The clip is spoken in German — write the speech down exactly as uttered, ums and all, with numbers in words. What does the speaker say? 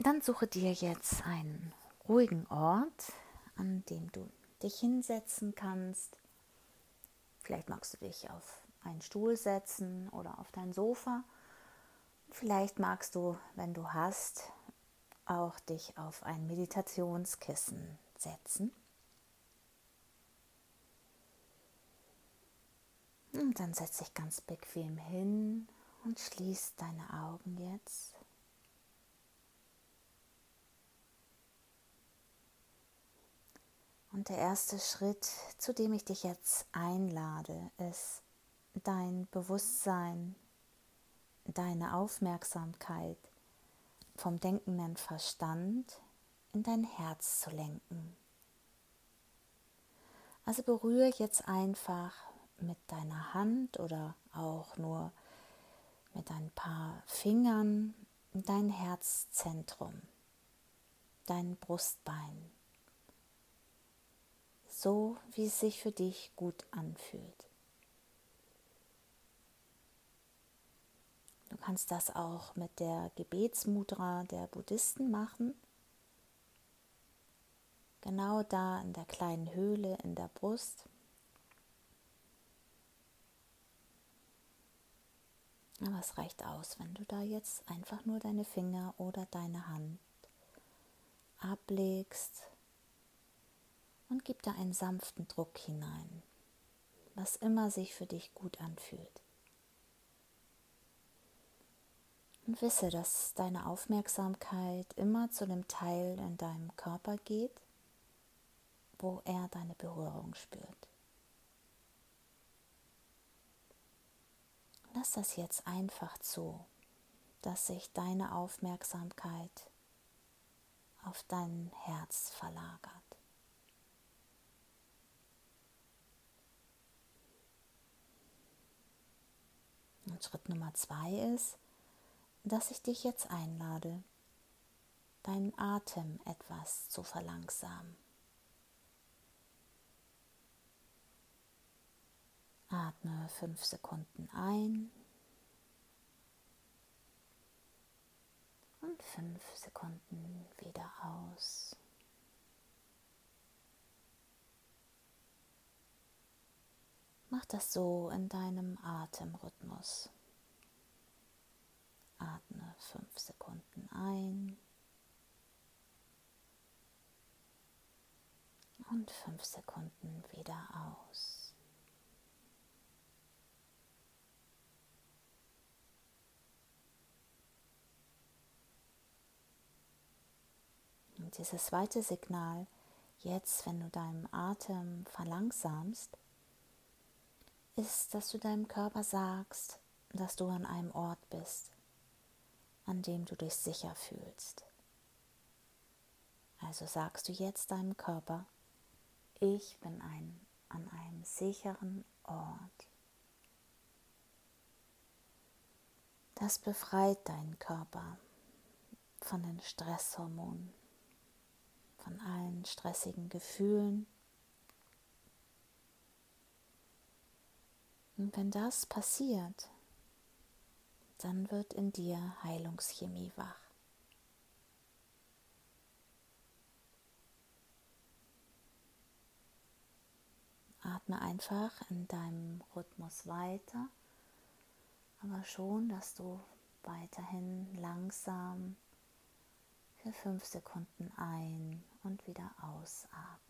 Dann suche dir jetzt einen ruhigen Ort, an dem du dich hinsetzen kannst. Vielleicht magst du dich auf einen Stuhl setzen oder auf dein Sofa. Vielleicht magst du, wenn du hast, auch dich auf ein Meditationskissen setzen. Und dann setz dich ganz bequem hin und schließ deine Augen jetzt. Und der erste Schritt, zu dem ich dich jetzt einlade, ist dein Bewusstsein, deine Aufmerksamkeit vom denkenden Verstand in dein Herz zu lenken. Also berühre jetzt einfach mit deiner Hand oder auch nur mit ein paar Fingern dein Herzzentrum, dein Brustbein, so wie es sich für dich gut anfühlt. Du kannst das auch mit der Gebetsmudra der Buddhisten machen. Genau da in der kleinen Höhle in der Brust. Aber es reicht aus, wenn du da jetzt einfach nur deine Finger oder deine Hand ablegst und gib da einen sanften Druck hinein, was immer sich für dich gut anfühlt. Und wisse, dass deine Aufmerksamkeit immer zu dem Teil in deinem Körper geht, wo er deine Berührung spürt. Lass das jetzt einfach zu, dass sich deine Aufmerksamkeit auf dein Herz verlagert. Und Schritt Nummer zwei ist, dass ich dich jetzt einlade, deinen Atem etwas zu verlangsamen. Atme fünf Sekunden ein und fünf Sekunden wieder aus. Mach das so in deinem Atemrhythmus. Atme fünf Sekunden ein und fünf Sekunden wieder aus. Und dieses zweite Signal, jetzt, wenn du deinen Atem verlangsamst, ist, dass du deinem Körper sagst, dass du an einem Ort bist, an dem du dich sicher fühlst. Also sagst du jetzt deinem Körper, ich bin ein, an einem sicheren Ort. Das befreit deinen Körper von den Stresshormonen, von allen stressigen Gefühlen. Und wenn das passiert, dann wird in dir Heilungschemie wach. Atme einfach in deinem Rhythmus weiter, aber schon, dass du weiterhin langsam für fünf Sekunden ein- und wieder ausatmest.